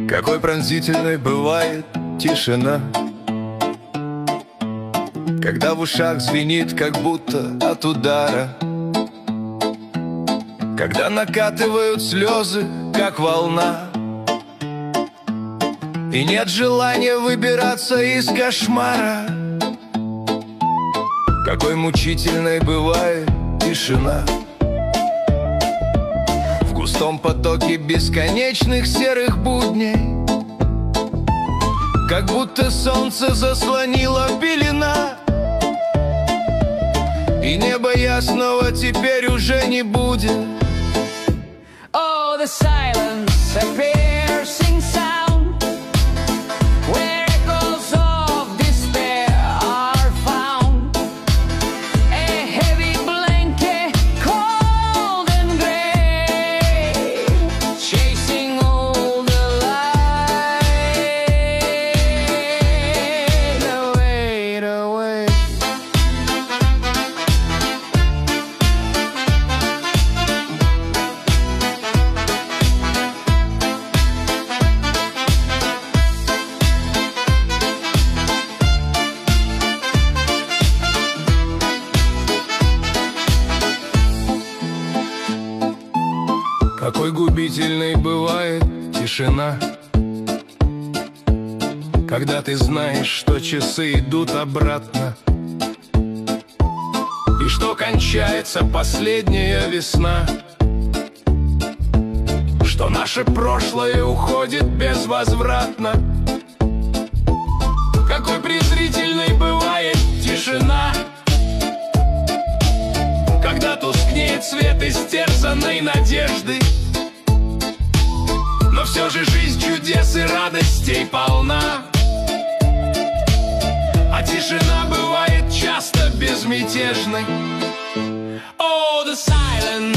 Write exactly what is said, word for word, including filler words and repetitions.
Какой пронзительной бывает тишина, когда в ушах звенит, как будто от удара, когда накатывают слезы, как волна, и нет желания выбираться из кошмара. Какой мучительной бывает тишина в густом потоке бесконечных серых будней, как будто солнце заслонило пелена, и неба ясного теперь уже не будет. Oh, the silence, a piercing sound, where echoes of despair are found. A heavy blanket, cold and gray, chasing all the light away, away. Какой губительной бывает тишина, когда ты знаешь, что часы идут обратно, и что кончается последняя весна, что наше прошлое уходит безвозвратно. Какой презрительной бывает тишина, когда тускнеет свет истерзанной надежды, но все же жизнь чудес и радостей полна, а тишина бывает часто безмятежной. Oh, the silence.